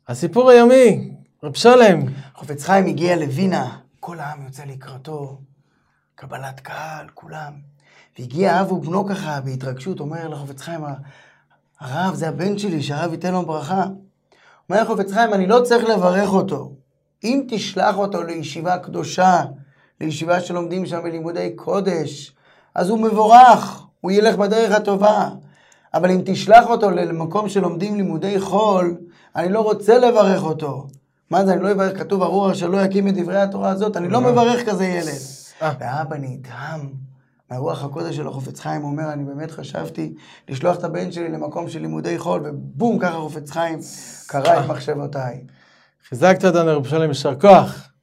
הסיפור היומי, רב שלם. חפץ חיים הגיע לווינה, כל העם יוצא לקראתו, קבלת קהל, כולם. והגיע אב ובנו ככה בהתרגשות, אומר לחפץ חיים, הרב זה הבן שלי, שהרב ייתן לו ברכה. אומר לחפץ חיים, אני לא צריך לברך אותו. אם תשלח אותו לישיבה קדושה, לישיבה שלומדים שם בלימודי קודש, אז הוא מבורך, הוא ילך בדרך הטובה. אבל אם תשלח אותו למקום שלומדים לימודי חול, אני לא רוצה לברך אותו. מה זה, אני לא אברך, כתוב ארור שלא יקים את דברי התורה הזאת, אני לא מברך כזה ילד. ואבא נדהם מהרוח הקודש של החפץ חיים, אומר, אני באמת חשבתי לשלוח את הבן שלי למקום של לימודי חול, ובום, ככה חפץ חיים קרא את מחשבותיי. חיזקת אותנו רב שלם, יישר כוח.